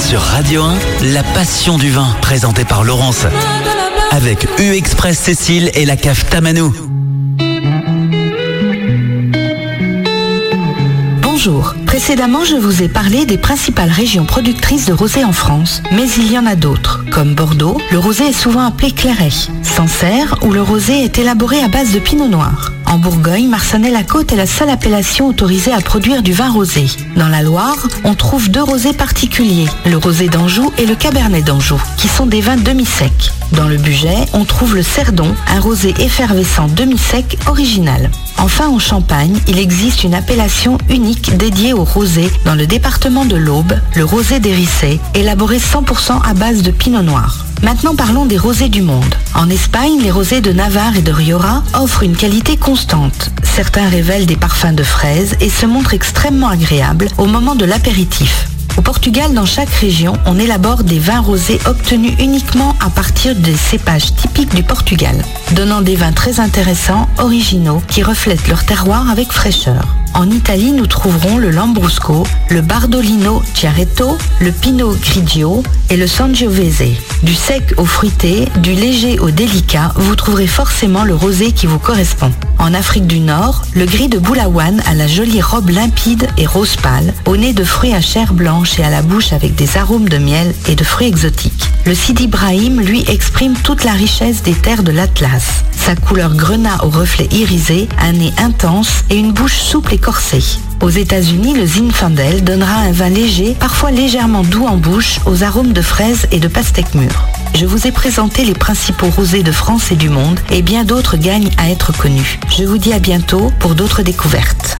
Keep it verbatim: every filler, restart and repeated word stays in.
Sur Radio un, la passion du vin, présentée par Laurence. Avec U-Express Cécile et la cave Tamanou. Bonjour. Précédemment, je vous ai parlé des principales régions productrices de rosé en France, mais il y en a d'autres. Comme Bordeaux, le rosé est souvent appelé clairet. Sancerre, où le rosé est élaboré à base de pinot noir. En Bourgogne, Marsanais-la-Côte est la seule appellation autorisée à produire du vin rosé. Dans la Loire, on trouve deux rosés particuliers, le rosé d'Anjou et le cabernet d'Anjou, qui sont des vins demi-secs. Dans le Bugey, on trouve le Cerdon, un rosé effervescent demi-sec original. Enfin, en Champagne, il existe une appellation unique dédiée au rosé dans le département de l'Aube, le rosé d'Hérissé, élaboré cent pour cent à base de pinot noir. Maintenant parlons des rosés du monde. En Espagne, les rosés de Navarre et de Rioja offrent une qualité constante. Certains révèlent des parfums de fraises et se montrent extrêmement agréables au moment de l'apéritif. Au Portugal, dans chaque région, on élabore des vins rosés obtenus uniquement à partir des cépages typiques du Portugal, donnant des vins très intéressants, originaux, qui reflètent leur terroir avec fraîcheur. En Italie, nous trouverons le Lambrusco, le Bardolino Chiaretto, le Pinot Grigio et le Sangiovese. Du sec au fruité, du léger au délicat, vous trouverez forcément le rosé qui vous correspond. En Afrique du Nord, le gris de Boulaouane a la jolie robe limpide et rose pâle, au nez de fruits à chair blanche et à la bouche avec des arômes de miel et de fruits exotiques. Le Sidi Brahim, lui, exprime toute la richesse des terres de l'Atlas. Sa couleur grenat au reflet irisé, un nez intense et une bouche souple et corsée. Aux États-Unis, le Zinfandel donnera un vin léger, parfois légèrement doux en bouche, aux arômes de fraises et de pastèque mûre. Je vous ai présenté les principaux rosés de France et du monde, et bien d'autres gagnent à être connus. Je vous dis à bientôt pour d'autres découvertes.